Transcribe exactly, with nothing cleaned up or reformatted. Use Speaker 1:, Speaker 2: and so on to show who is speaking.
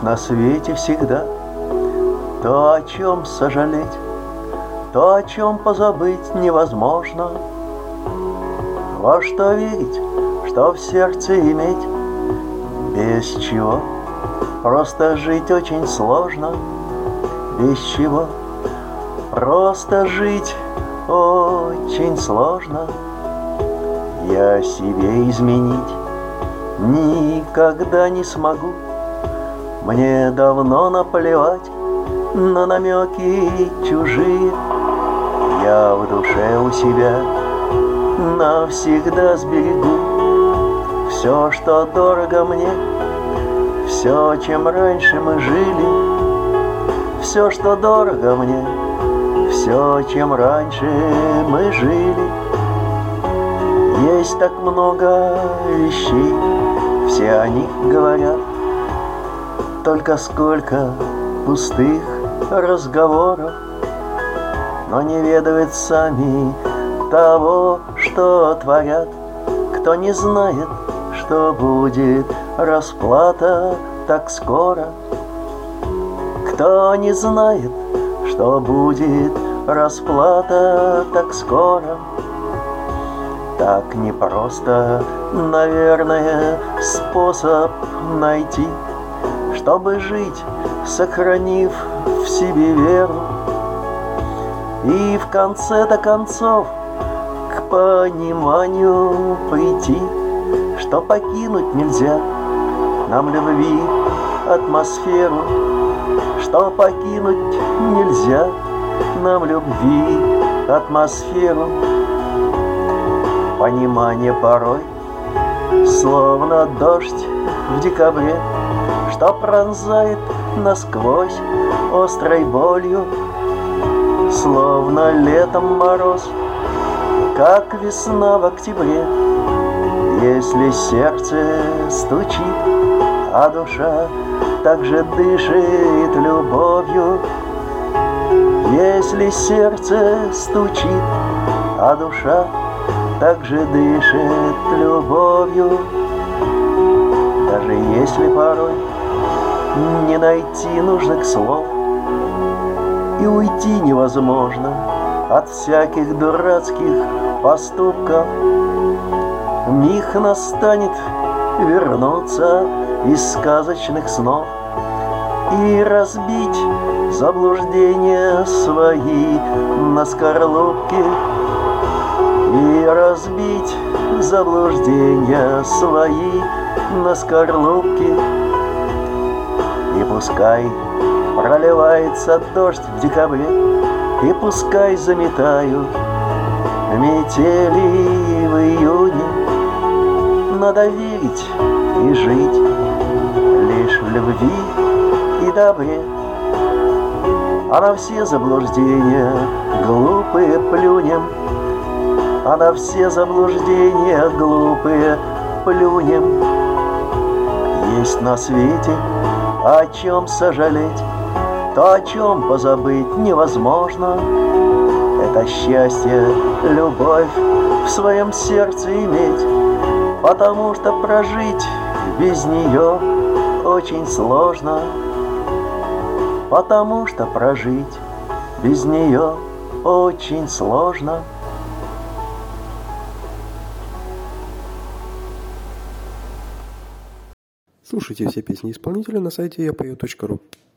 Speaker 1: на свете всегда то, о чем сожалеть, то, о чем позабыть невозможно. Во что верить, что в сердце иметь, без чего просто жить очень сложно. Без чего просто жить очень сложно. Я себе изменить никогда не смогу. Мне давно наплевать на намеки чужие. Я в душе у себя навсегда сберегу все, что дорого мне, все, чем раньше мы жили. Все, что дорого мне, все, чем раньше мы жили. Есть так много вещей, все о них говорят, только сколько пустых разговоров, но не ведают сами того, что творят. Кто не знает, что будет расплата так скоро. Кто не знает, что будет расплата так скоро. Так непросто, наверное, способ найти, чтобы жить, сохранив в себе веру. И в конце-то концов к пониманию прийти, что покинуть нельзя нам любви атмосферу, что покинуть нельзя нам любви атмосферу. Понимание порой словно дождь в декабре, что пронзает насквозь острой болью, словно летом мороз, как весна в октябре. Если сердце стучит, а душа также дышит любовью. Если сердце стучит, а душа также дышит любовью. Даже если порой не найти нужных слов, и уйти невозможно от всяких дурацких поступков, миг настанет вернуться из сказочных снов и разбить заблуждения свои на скорлупке, и разбить заблуждения свои на скорлупке. И пускай проливается дождь в декабре, и пускай заметают метели в июне. Надо верить и жить лишь в любви и добре, а на все заблуждения глупые плюнем, а на все заблуждения глупые плюнем. Есть на свете о чем сожалеть, то, о чем позабыть невозможно. Это счастье, любовь в своем сердце иметь, потому что прожить без нее очень сложно. Потому что прожить без нее очень сложно.
Speaker 2: Слушайте все песни исполнителя на сайте я пою точка ру.